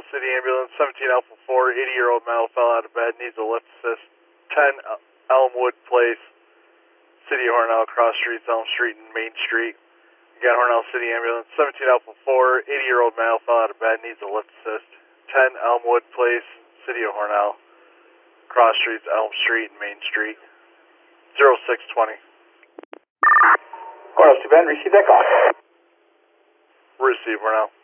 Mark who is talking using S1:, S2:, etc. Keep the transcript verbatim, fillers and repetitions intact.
S1: City Ambulance, seventeen Alpha four, eighty-year-old male fell out of bed, needs a lift assist. ten Elmwood Place, City of Hornell, cross streets, Elm Street and Main Street. Again, Hornell City Ambulance, seventeen Alpha four, eighty-year-old male fell out of bed, needs a lift assist. ten Elmwood Place, City of Hornell, cross streets, Elm Street and Main Street. zero six twenty.
S2: Hornell, Steve Ben, receive that call.
S1: Receive, Hornell.